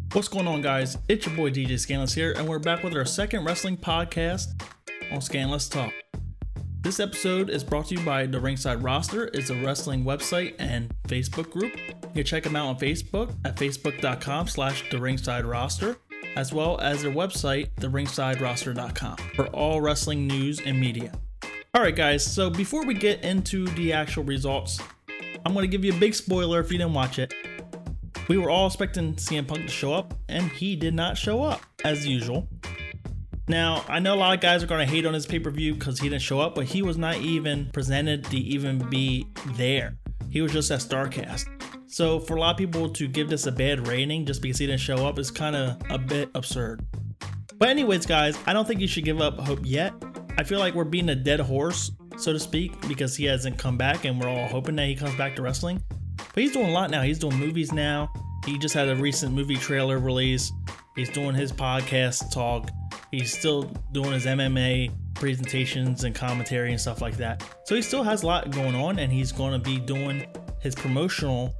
What's going on, guys? It's your boy DJ Scanless here, and we're back with our second wrestling podcast on Scanless Talk. This episode is brought to you by The Ringside Roster. It's a wrestling website and Facebook group. You can check them out on Facebook at facebook.com/The Ringside Roster, as well as their website, therinksideroster.com, for all wrestling news and media. Alright guys, so before we get into the actual results, I'm going to give you a big spoiler if you didn't watch it. We were all expecting CM Punk to show up, and he did not show up, as usual. Now, I know a lot of guys are going to hate on his pay-per-view because he didn't show up, but he was not even presented to even be there. He was just at StarCast. So for a lot of people to give this a bad rating just because he didn't show up is kind of a bit absurd. But anyways, guys, I don't think you should give up hope yet. I feel like we're beating a dead horse, so to speak, because he hasn't come back, and we're all hoping that he comes back to wrestling. But he's doing a lot now. He's doing movies now. He just had a recent movie trailer release. He's doing his podcast talk. He's still doing his MMA presentations and commentary and stuff like that. So he still has a lot going on, and he's going to be doing his promotional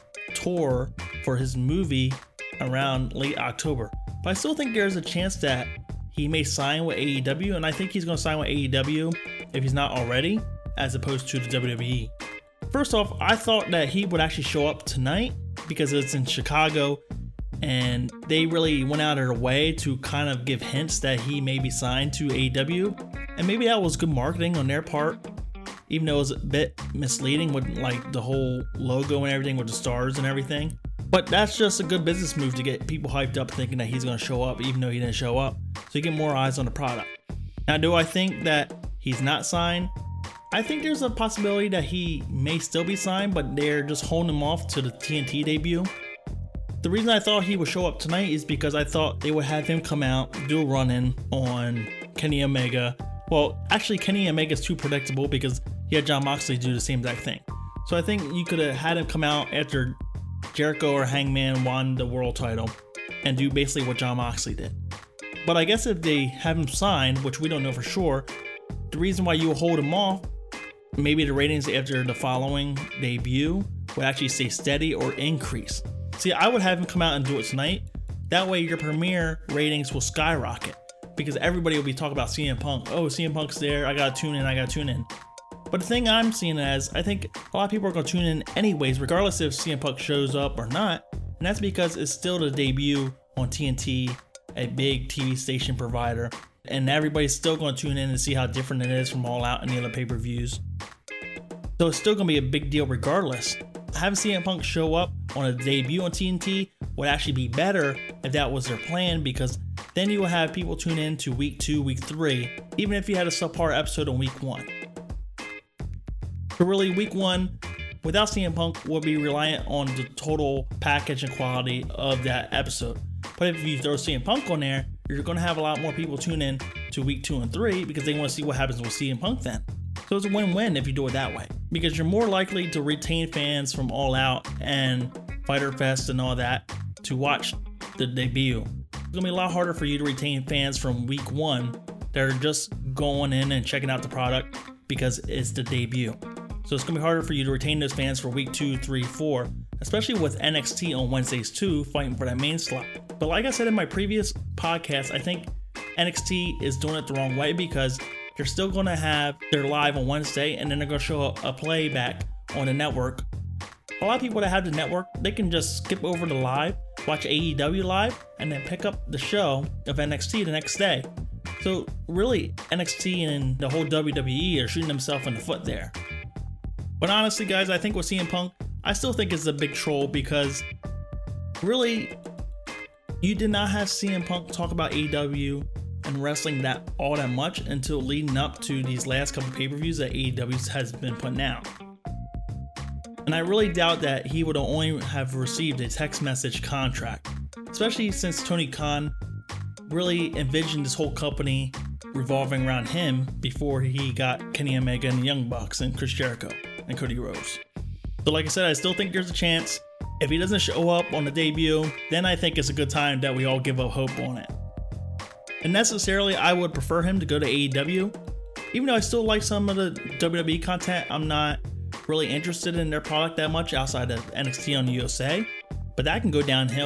tour for his movie around late October. But I still think there's a chance that he may sign with AEW, and I think he's going to sign with AEW if he's not already, as opposed to the WWE. First off, I thought that he would actually show up tonight because it's in Chicago, and they really went out of their way to kind of give hints that he may be signed to AEW, and maybe that was good marketing on their part, even though it was a bit misleading with like the whole logo and everything with the stars and everything. But that's just a good business move to get people hyped up thinking that he's going to show up even though he didn't show up, so you get more eyes on the product. Now, do I think that he's not signed? I think there's a possibility that he may still be signed, but they're just holding him off to the TNT debut. The reason I thought he would show up tonight is because I thought they would have him come out, do a run-in on Kenny Omega. Well, actually, Kenny Omega is too predictable because he had Jon Moxley do the same exact thing. So I think you could have had him come out after Jericho or Hangman won the world title and do basically what Jon Moxley did. But I guess if they have him signed, which we don't know for sure, the reason why you hold him off, maybe the ratings after the following debut would actually stay steady or increase. See, I would have him come out and do it tonight. That way your premiere ratings will skyrocket because everybody will be talking about CM Punk. Oh, CM Punk's there. I gotta tune in. But the thing I'm seeing as, I think a lot of people are gonna tune in anyways, regardless if CM Punk shows up or not. And that's because it's still the debut on TNT, a big TV station provider. And everybody's still going to tune in and see how different it is from All Out and the other pay-per-views. So it's still going to be a big deal regardless. Having CM Punk show up on a debut on TNT would actually be better if that was their plan, because then you will have people tune in to week 2, week 3, even if you had a subpar episode on week 1. So really, week 1, without CM Punk, will be reliant on the total package and quality of that episode. But if you throw CM Punk on there, you're going to have a lot more people tune in to week 2 and 3 because they want to see what happens with CM Punk then. So it's a win-win if you do it that way, because you're more likely to retain fans from All Out and Fyter Fest and all that to watch the debut. It's going to be a lot harder for you to retain fans from week 1 that are just going in and checking out the product because it's the debut. So it's going to be harder for you to retain those fans for week 2, 3, 4, especially with NXT on Wednesdays too, fighting for that main slot. But like I said in my previous podcast, I think NXT is doing it the wrong way because they're still going to have their live on Wednesday, and then they're going to show a playback on the network. A lot of people that have the network, they can just skip over the live, watch AEW live, and then pick up the show of NXT the next day. So really, NXT and the whole WWE are shooting themselves in the foot there. But honestly, guys, I think with CM Punk, I still think it's a big troll because really, you did not have CM Punk talk about AEW and wrestling all that much until leading up to these last couple pay-per-views that AEW has been putting out. And I really doubt that he would only have received a text message contract, especially since Tony Khan really envisioned this whole company revolving around him before he got Kenny Omega and the Young Bucks and Chris Jericho and Cody Rhodes. So like I said, I still think there's a chance. If he doesn't show up on the debut, then I think it's a good time that we all give up hope on it. And necessarily, I would prefer him to go to AEW. Even though I still like some of the WWE content, I'm not really interested in their product that much outside of NXT on the USA. But that can go downhill if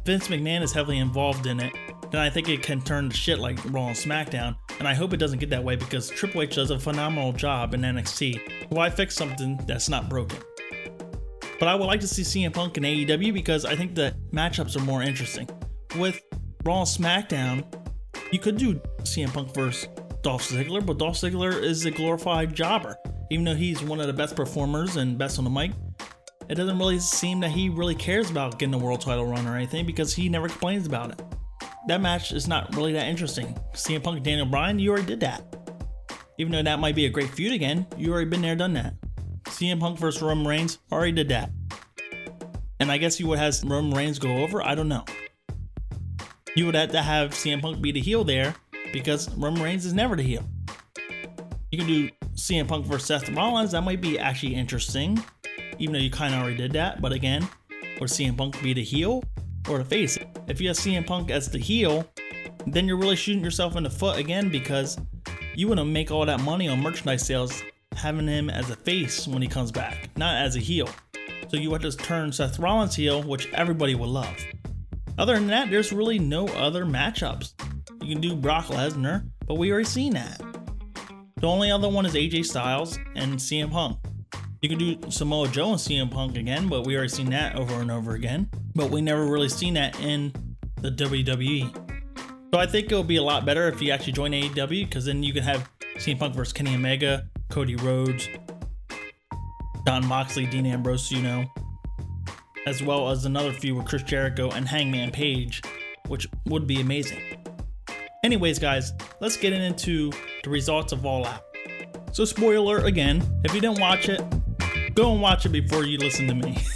Vince McMahon is heavily involved in it, then I think it can turn to shit like Raw and SmackDown, and I hope it doesn't get that way because Triple H does a phenomenal job in NXT. Why fix something that's not broken? But I would like to see CM Punk in AEW because I think the matchups are more interesting. With Raw and SmackDown, you could do CM Punk versus Dolph Ziggler, but Dolph Ziggler is a glorified jobber. Even though he's one of the best performers and best on the mic, it doesn't really seem that he really cares about getting a world title run or anything because he never complains about it. That match is not really that interesting. CM Punk and Daniel Bryan, you already did that. Even though that might be a great feud again, you already been there, done that. CM Punk versus Roman Reigns, already did that. And I guess you would have Roman Reigns go over, I don't know. You would have to have CM Punk be the heel there because Roman Reigns is never the heel. You can do CM Punk versus Seth Rollins, that might be actually interesting. Even though you kind of already did that, but again, would CM Punk be the heel or the face? If you have CM Punk as the heel, then you're really shooting yourself in the foot again because you want to make all that money on merchandise sales having him as a face when he comes back, not as a heel. So you have to turn Seth Rollins heel, which everybody will love. Other than that, there's really no other matchups. You can do Brock Lesnar, but we already seen that. The only other one is AJ Styles and CM Punk. You can do Samoa Joe and CM Punk again, but we already seen that over and over again. But we never really seen that in the WWE. So I think it'll be a lot better if you actually join AEW, because then you can have CM Punk versus Kenny Omega, Cody Rhodes, Jon Moxley, Dean Ambrose, as well as another feud with Chris Jericho and Hangman Page, which would be amazing. Anyways, guys, let's get into the results of All Out. So spoiler again, if you didn't watch it, go and watch it before you listen to me.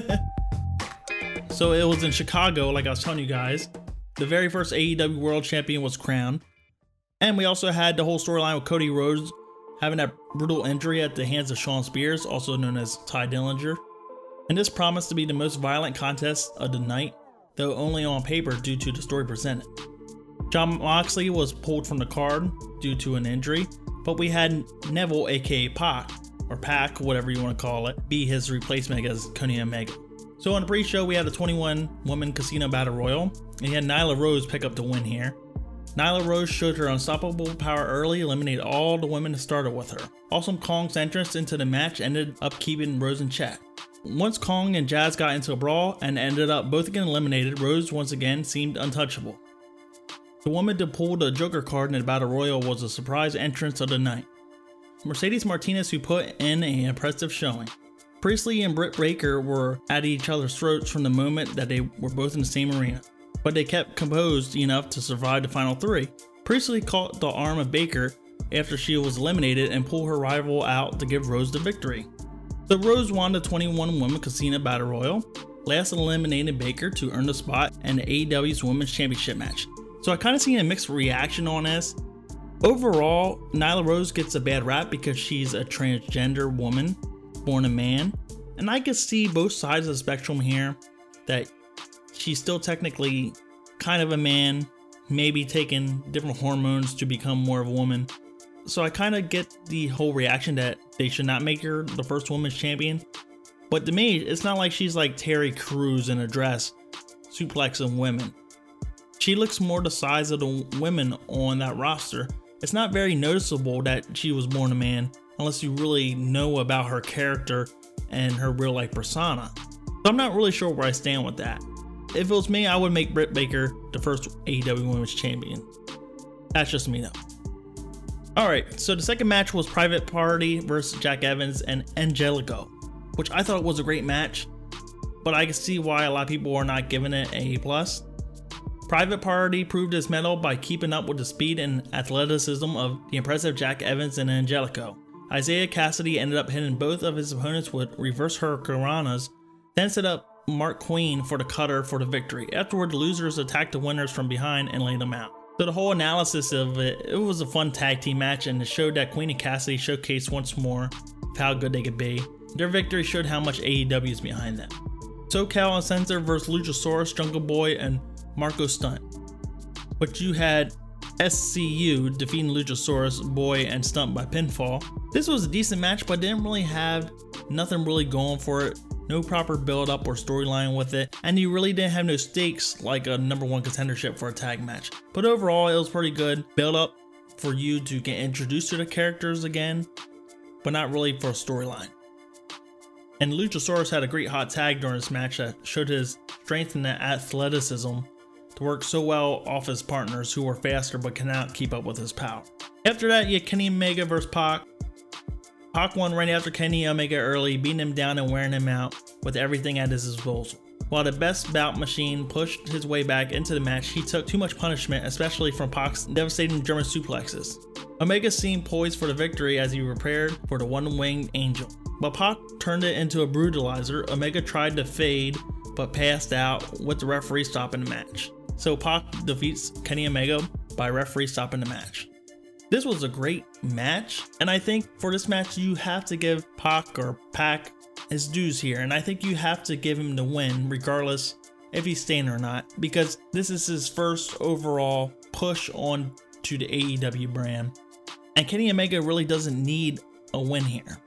So it was in Chicago, like I was telling you guys. The very first AEW World Champion was crowned. And we also had the whole storyline with Cody Rhodes having that brutal injury at the hands of Shawn Spears, also known as Ty Dillinger. And this promised to be the most violent contest of the night, though only on paper due to the story presented. Jon Moxley was pulled from the card due to an injury, but we had Neville, aka Pac, or Pac, whatever you want to call it, be his replacement against Kenny Omega. So on the pre-show, we had a 21-woman casino battle royal, and you had Nyla Rose pick up the win here. Nyla Rose showed her unstoppable power early, eliminated all the women that started with her. Awesome Kong's entrance into the match ended up keeping Rose in check. Once Kong and Jazz got into a brawl and ended up both getting eliminated, Rose once again seemed untouchable. The woman to pull the Joker card in the Battle Royal was a surprise entrance of the night. Mercedes Martinez, who put in an impressive showing. Priestley and Britt Baker were at each other's throats from the moment that they were both in the same arena, but they kept composed enough to survive the final three. Priestley caught the arm of Baker after she was eliminated and pulled her rival out to give Rose the victory. So Rose won the 21-woman Casino Battle Royal, last eliminated Baker to earn the spot in the AEW's Women's Championship match. So I kind of seen a mixed reaction on this. Overall, Nyla Rose gets a bad rap because she's a transgender woman, born a man. And I can see both sides of the spectrum here, that she's still technically kind of a man, maybe taking different hormones to become more of a woman. So I kind of get the whole reaction that they should not make her the first women's champion. But to me, it's not like she's like Terry Crews in a dress, suplexing women. She looks more the size of the women on that roster. It's not very noticeable that she was born a man unless you really know about her character and her real life persona. So I'm not really sure where I stand with that. If it was me, I would make Britt Baker the first AEW Women's Champion. That's just me though. Alright, so the second match was Private Party versus Jack Evans and Angelico, which I thought was a great match, but I can see why a lot of people are not giving it a A+. Private Party proved its mettle by keeping up with the speed and athleticism of the impressive Jack Evans and Angelico. Isaiah Cassidy ended up hitting both of his opponents with reverse hurricanranas, then set up Mark Queen for the cutter for the victory. Afterward, the losers attacked the winners from behind and laid them out. So the whole analysis of it was a fun tag team match, and it showed that Queen and Cassidy showcased once more how good they could be. Their victory showed how much AEW is behind them. SoCal Uncensored versus Luchasaurus, Jungle Boy, and Marco Stunt. But you had SCU defeating Luchasaurus, Boy, and Stunt by pinfall. This was a decent match, but didn't really have nothing really going for it no proper build up or storyline with it, and you really didn't have no stakes like a number one contendership for a tag match. But overall, it was pretty good build up for you to get introduced to the characters again, but not really for a storyline. And Luchasaurus had a great hot tag during this match that showed his strength and athleticism to work so well off his partners who were faster but cannot keep up with his power. After that, you had Kenny Omega versus Pac. Pac won right after Kenny Omega early, beating him down and wearing him out with everything at his disposal. While the Best Bout Machine pushed his way back into the match, he took too much punishment, especially from Pac's devastating German suplexes. Omega seemed poised for the victory as he prepared for the one-winged angel. But Pac turned it into a brutalizer. Omega tried to fade, but passed out with the referee stopping the match. So Pac defeats Kenny Omega by referee stopping the match. This was a great match, and I think for this match you have to give Pac his dues here, and I think you have to give him the win regardless if he's staying or not, because this is his first overall push on to the AEW brand, and Kenny Omega really doesn't need a win here.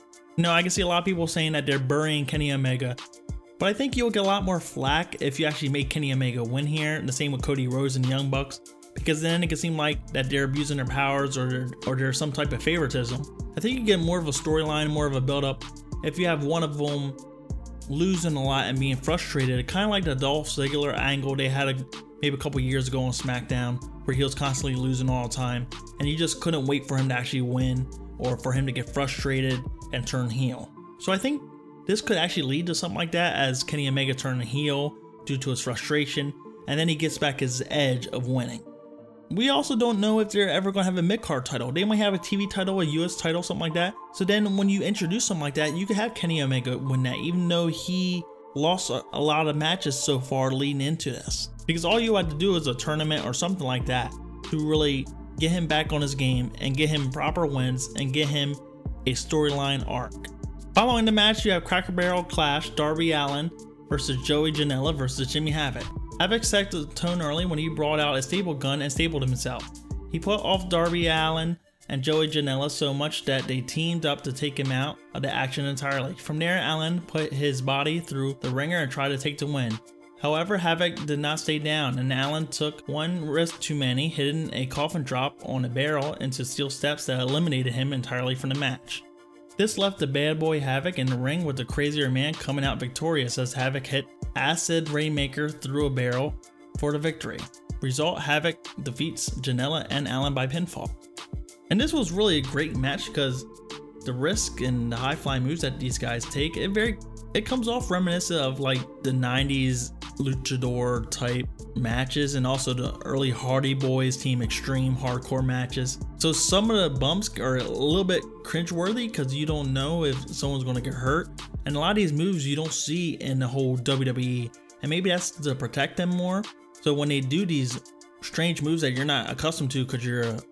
I can see a lot of people saying that they're burying Kenny Omega, but I think you'll get a lot more flack if you actually make Kenny Omega win here, and the same with Cody Rhodes and the Young Bucks, because then it can seem like that they're abusing their powers or there's some type of favoritism. I think you get more of a storyline, more of a build-up if you have one of them losing a lot and being frustrated, kind of like the Dolph Ziggler angle they had maybe a couple years ago on SmackDown, where he was constantly losing all the time, and you just couldn't wait for him to actually win or for him to get frustrated and turn heel. So I think this could actually lead to something like that, as Kenny Omega turning heel due to his frustration, and then he gets back his edge of winning. We also don't know if they're ever going to have a mid-card title. They might have a TV title, a US title, something like that. So then when you introduce something like that, you could have Kenny Omega win that, even though he lost a lot of matches so far leading into this. Because all you had to do is a tournament or something like that to really get him back on his game and get him proper wins and get him a storyline arc. Following the match, you have Cracker Barrel Clash, Darby Allin versus Joey Janela versus Jimmy Havoc. Havoc set the tone early when he brought out a stable gun and stabled himself. He put off Darby Allin and Joey Janela so much that they teamed up to take him out of the action entirely. From there, Allin put his body through the ringer and tried to take the win. However, Havoc did not stay down, and Allin took one risk too many, hitting a coffin drop on a barrel into steel steps that eliminated him entirely from the match. This left the bad boy Havoc in the ring with the crazier man coming out victorious as Havoc hit Acid Rainmaker through a barrel for the victory. Result, Havoc defeats Janela and Allin by pinfall. And this was really a great match because the risk and the high flying moves that these guys take, it comes off reminiscent of like the 90s luchador type matches, and also the early Hardy Boys Team Extreme hardcore matches. So some of the bumps are a little bit cringeworthy because you don't know if someone's going to get hurt, and a lot of these moves you don't see in the whole WWE, and maybe that's to protect them more. So when they do these strange moves that you're not accustomed to because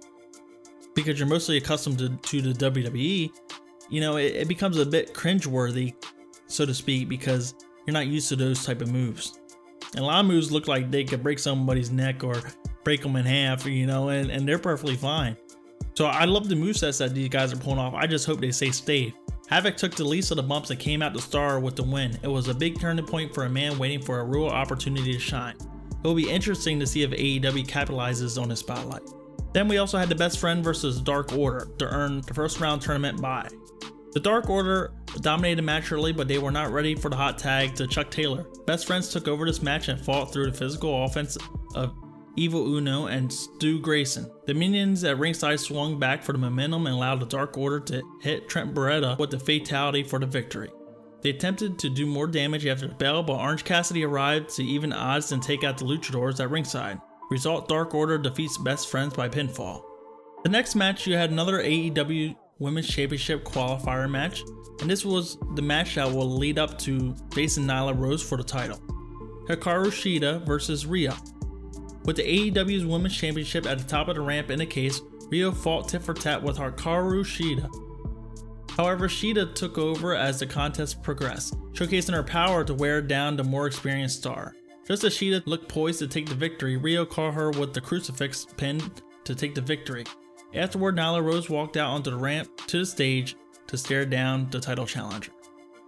you're mostly accustomed to the WWE, it becomes a bit cringeworthy, so to speak, because you're not used to those type of moves. And a lot of moves look like they could break somebody's neck or break them in half, and they're perfectly fine. So I love the movesets that these guys are pulling off. I just hope they stay safe. Havoc took the least of the bumps and came out the star with the win. It was a big turning point for a man waiting for a real opportunity to shine. It will be interesting to see if AEW capitalizes on his spotlight. Then we also had the Best Friend versus Dark Order to earn the first round tournament bye. The Dark Order dominated the match early, but they were not ready for the hot tag to Chuck Taylor. Best Friends took over this match and fought through the physical offense of Evil Uno and Stu Grayson. The minions at ringside swung back for the momentum and allowed the Dark Order to hit Trent Beretta with the fatality for the victory. They attempted to do more damage after the bell, but Orange Cassidy arrived to even odds and take out the luchadors at ringside. Result, Dark Order defeats Best Friends by pinfall. The next match, you had another AEW Women's Championship qualifier match, and this was the match that will lead up to facing Nyla Rose for the title. Hikaru Shida versus Rhea. With the AEW's Women's Championship at the top of the ramp in the case, Rhea fought tit for tat with Hikaru Shida. However, Shida took over as the contest progressed, showcasing her power to wear down the more experienced star. Just as Shida looked poised to take the victory, Rhea caught her with the crucifix pin to take the victory. Afterward, Nyla Rose walked out onto the ramp to the stage to stare down the title challenger.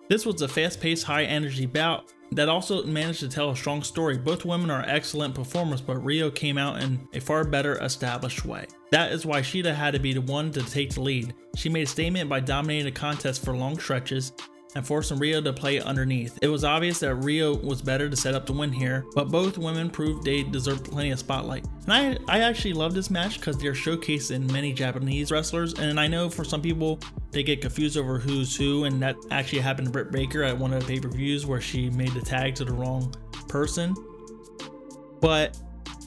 This was a fast-paced, high-energy bout that also managed to tell a strong story. Both women are excellent performers, but Riho came out in a far better established way. That is why Shida had to be the one to take the lead. She made a statement by dominating the contest for long stretches and forcing Riho to play underneath. It was obvious that Riho was better to set up the win here, but both women proved they deserved plenty of spotlight. And I actually love this match because they're showcasing many Japanese wrestlers, and I know for some people they get confused over who's who, and that actually happened to Britt Baker at one of the pay-per-views where she made the tag to the wrong person. But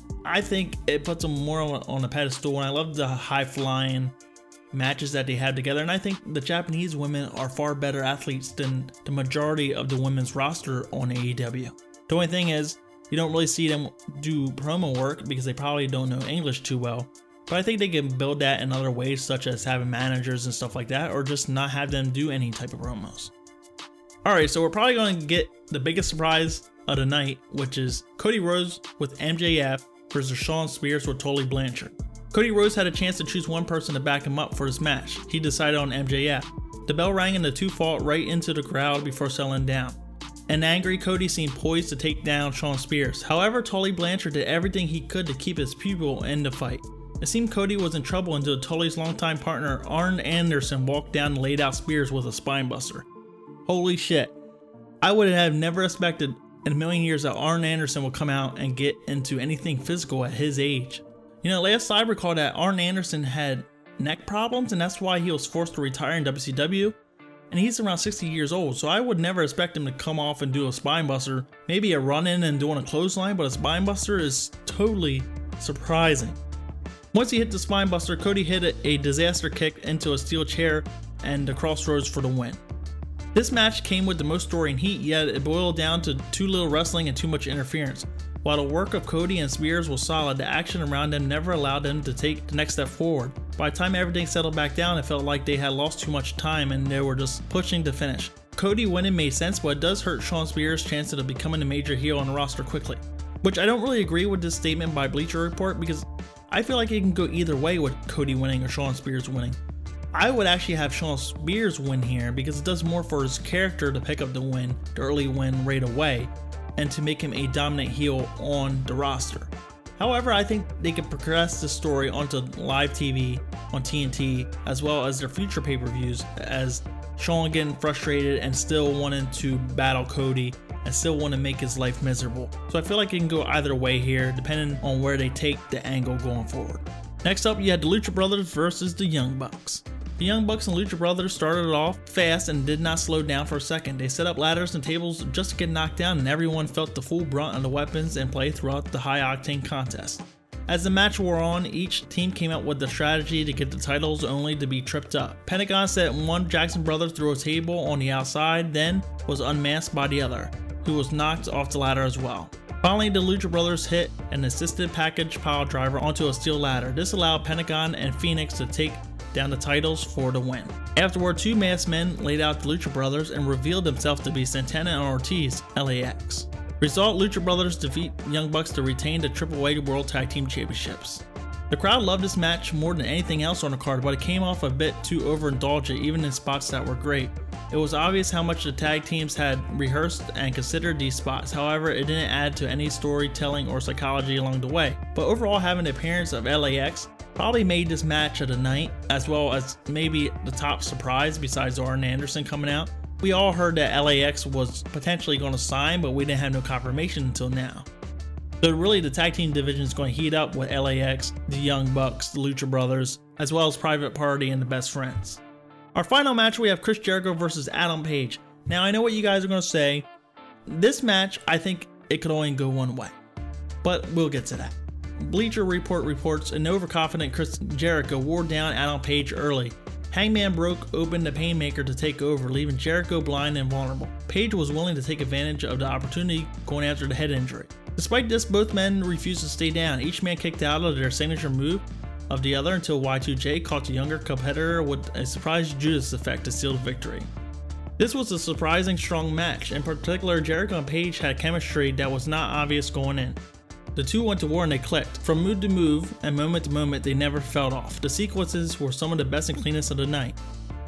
I think it puts them more on a pedestal, and I love the high-flying matches that they have together, and I think the Japanese women are far better athletes than the majority of the women's roster on AEW. The only thing is, you don't really see them do promo work because they probably don't know English too well, but I think they can build that in other ways, such as having managers and stuff like that, or just not have them do any type of promos. Alright, so we're probably going to get the biggest surprise of the night, which is Cody Rhodes with MJF versus Shawn Spears with Tully Blanchard. Cody Rhodes had a chance to choose one person to back him up for this match. He decided on MJF. The bell rang and the two fought right into the crowd before settling down. An angry Cody seemed poised to take down Shawn Spears. However, Tully Blanchard did everything he could to keep his pupil in the fight. It seemed Cody was in trouble until Tully's longtime partner Arn Anderson walked down and laid out Spears with a spinebuster. Holy shit. I would have never expected in a million years that Arn Anderson would come out and get into anything physical at his age. You know, last I recall that Arn Anderson had neck problems, and that's why he was forced to retire in WCW, and he's around 60 years old, so I would never expect him to come off and do a spinebuster, maybe a run-in and doing a clothesline, but a spinebuster is totally surprising. Once he hit the spinebuster, Cody hit a disaster kick into a steel chair and the Crossroads for the win. This match came with the most story and heat, yet it boiled down to too little wrestling and too much interference. While the work of Cody and Spears was solid, the action around them never allowed them to take the next step forward. By the time everything settled back down, it felt like they had lost too much time and they were just pushing to finish. Cody winning made sense, but it does hurt Shawn Spears' chances of becoming a major heel on the roster quickly. Which I don't really agree with this statement by Bleacher Report, because I feel like it can go either way with Cody winning or Shawn Spears winning. I would actually have Shawn Spears win here because it does more for his character to pick up the win, the early win right away, and to make him a dominant heel on the roster. However, I think they can progress this story onto live TV on TNT as well as their future pay-per-views, as Shawn getting frustrated and still wanting to battle Cody and still want to make his life miserable. So I feel like it can go either way here depending on where they take the angle going forward. Next up, you had the Lucha Brothers versus the Young Bucks. The Young Bucks and Lucha Brothers started off fast and did not slow down for a second. They set up ladders and tables just to get knocked down, and everyone felt the full brunt of the weapons in play throughout the high-octane contest. As the match wore on, each team came out with the strategy to get the titles only to be tripped up. Pentagon sent one Jackson brother through a table on the outside, then was unmasked by the other, who was knocked off the ladder as well. Finally, the Lucha Brothers hit an assisted package pile driver onto a steel ladder. This allowed Pentagon and Phoenix to take down the titles for the win. Afterward, two masked men laid out the Lucha Brothers and revealed themselves to be Santana and Ortiz, LAX. Result, Lucha Brothers defeat Young Bucks to retain the AAA World Tag Team Championships. The crowd loved this match more than anything else on the card, but it came off a bit too overindulgent even in spots that were great. It was obvious how much the tag teams had rehearsed and considered these spots, however it didn't add to any storytelling or psychology along the way. But overall, having the appearance of LAX probably made this match of the night, as well as maybe the top surprise besides Arn Anderson coming out. We all heard that LAX was potentially going to sign, but we didn't have no confirmation until now. So really the tag team division is going to heat up with LAX, the Young Bucks, the Lucha Brothers, as well as Private Party and the Best Friends. Our final match, we have Chris Jericho versus Adam Page. Now I know what you guys are going to say. This match, I think it could only go one way, but we'll get to that. Bleacher Report reports an overconfident Chris Jericho wore down Adam Page early. Hangman broke open the Painmaker to take over, leaving Jericho blind and vulnerable. Page was willing to take advantage of the opportunity going after the head injury. Despite this, both men refused to stay down. Each man kicked out of their signature move of the other until Y2J caught the younger competitor with a surprise Judas effect to seal the victory. This was a surprising strong match. In particular, Jericho and Page had chemistry that was not obvious going in. The two went to war and they clicked. From move to move and moment to moment, they never fell off. The sequences were some of the best and cleanest of the night.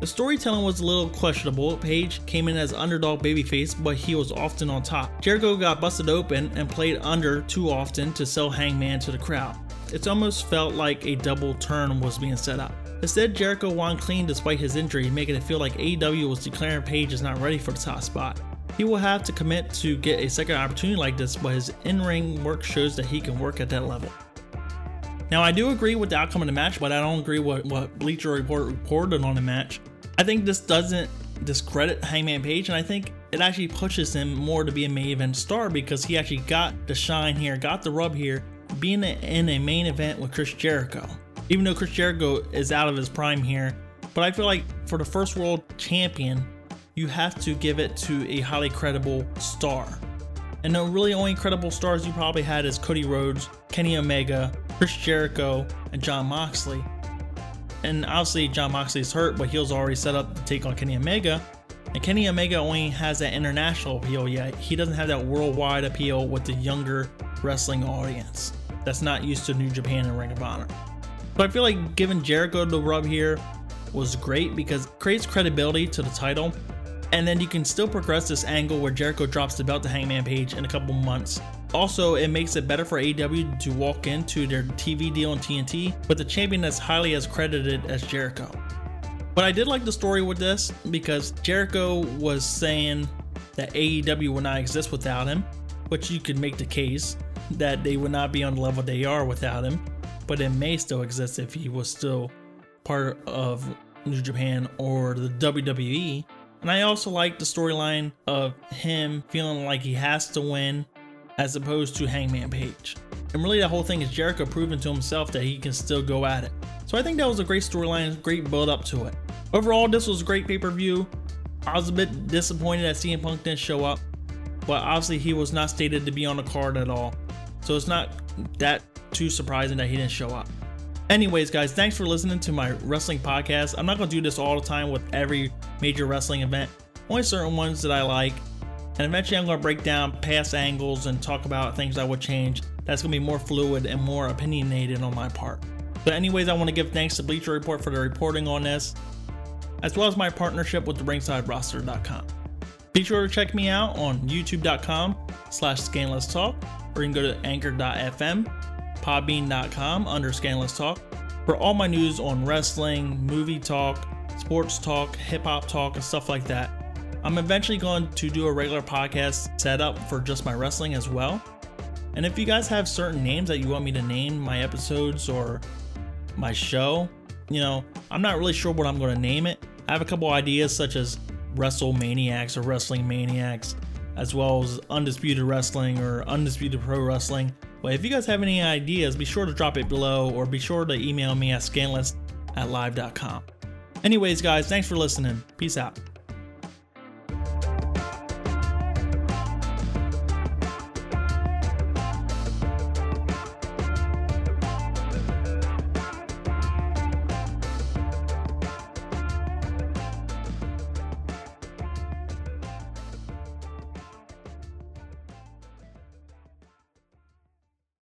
The storytelling was a little questionable. Page came in as underdog babyface, but he was often on top. Jericho got busted open and played under too often to sell Hangman to the crowd. It almost felt like a double turn was being set up. Instead, Jericho won clean despite his injury, making it feel like AEW was declaring Page is not ready for the top spot. He will have to commit to get a second opportunity like this, but his in-ring work shows that he can work at that level. Now, I do agree with the outcome of the match, but I don't agree with what Bleacher Report reported on the match. I think this doesn't discredit Hangman Page, and I think it actually pushes him more to be a main event star because he actually got the shine here, got the rub here, being in a main event with Chris Jericho. Even though Chris Jericho is out of his prime here, but I feel like for the first world champion, you have to give it to a highly credible star. And the really only credible stars you probably had is Cody Rhodes, Kenny Omega, Chris Jericho, and Jon Moxley. And obviously Jon Moxley's hurt, but he was already set up to take on Kenny Omega. And Kenny Omega only has that international appeal yet. He doesn't have that worldwide appeal with the younger wrestling audience that's not used to New Japan and Ring of Honor. So I feel like giving Jericho the rub here was great because it creates credibility to the title. And then you can still progress this angle where Jericho drops the belt to Hangman Page in a couple months. Also, it makes it better for AEW to walk into their TV deal on TNT with a champion that's highly as credited as Jericho. But I did like the story with this because Jericho was saying that AEW would not exist without him, which you could make the case that they would not be on the level they are without him, but it may still exist if he was still part of New Japan or the WWE. And I also like the storyline of him feeling like he has to win as opposed to Hangman Page. And really the whole thing is Jericho proving to himself that he can still go at it. So I think that was a great storyline, great build up to it. Overall, this was a great pay-per-view. I was a bit disappointed that CM Punk didn't show up, but obviously he was not stated to be on the card at all. So it's not that too surprising that he didn't show up. Anyways, guys, thanks for listening to my wrestling podcast. I'm not going to do this all the time with every major wrestling event, only certain ones that I like. And eventually I'm going to break down past angles and talk about things I would change. That's going to be more fluid and more opinionated on my part. But anyways, I want to give thanks to Bleacher Report for the reporting on this, as well as my partnership with the ringsideroster.com. Be sure to check me out on youtube.com/ScanlessTalk, or you can go to anchor.fm, podbean.com under Scanless Talk for all my news on wrestling, movie talk, sports talk, hip-hop talk, and stuff like that. I'm eventually going to do a regular podcast set up for just my wrestling as well. And if you guys have certain names that you want me to name my episodes or my show, I'm not really sure what I'm going to name it. I have a couple ideas such as WrestleManiacs or Wrestling Maniacs, as well as Undisputed Wrestling or Undisputed Pro Wrestling. But if you guys have any ideas, be sure to drop it below or be sure to email me at scanless@live.com. Anyways, guys, thanks for listening. Peace out.